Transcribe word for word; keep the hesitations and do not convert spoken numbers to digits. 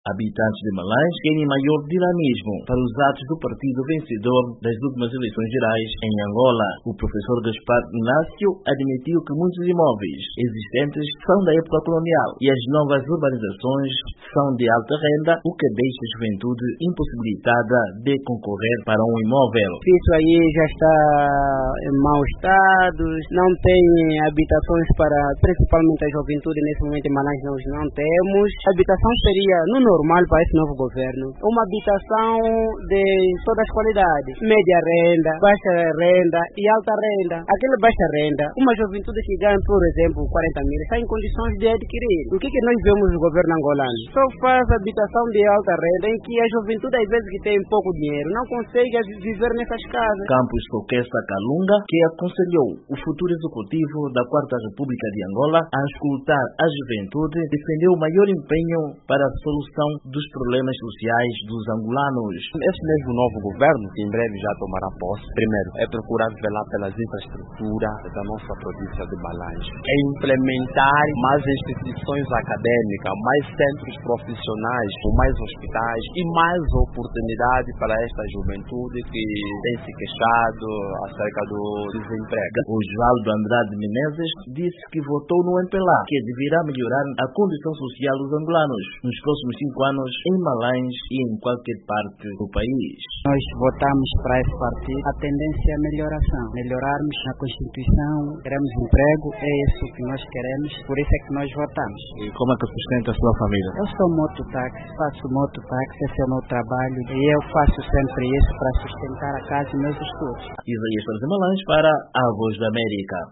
Habitantes de Malães querem maior dinamismo para os atos do partido vencedor das últimas eleições gerais em Angola. O professor Gaspar Inácio admitiu que muitos imóveis existentes são da época colonial e as novas urbanizações são de alta renda, o que deixa a juventude impossibilitada de concorrer para um imóvel. Isso aí já está em mau estado, não tem habitações para, principalmente a juventude nesse momento em Malães nós não temos. A habitação seria no normal para esse novo governo, uma habitação de todas as qualidades, média renda, baixa renda e alta renda. Aquela baixa renda, uma juventude que ganha, por exemplo, quarenta mil, está em condições de adquirir. O que, que nós vemos no governo angolano? Só faz habitação de alta renda em que a juventude, às vezes que tem pouco dinheiro, não consegue viver nessas casas. Campos Coquesta Calunga, que aconselhou o futuro executivo da Quarta República de Angola a escutar a juventude, defendeu o maior empenho para a solução dos problemas sociais dos angolanos. Esse mesmo novo governo, que em breve já tomará posse, primeiro, é procurar velar pelas infraestruturas da nossa província de Malães, é implementar mais instituições acadêmicas, mais centros profissionais, mais hospitais e mais oportunidade para esta juventude que tem se queixado acerca do desemprego. Osvaldo Andrade Menezes disse que votou no M P L A, que deverá melhorar a condição social dos angolanos nos próximos cinco anos em Malães e em qualquer parte do país. Nós votamos para esse partido. A tendência é a melhoração. Melhorarmos a Constituição, queremos emprego, é isso que nós queremos, por isso é que nós votamos. E como é que sustenta a sua família? Eu sou mototáxi, faço mototáxi, esse é o meu trabalho e eu faço sempre isso para sustentar a casa e meus estudos. Isaías de Malães para a Voz da América.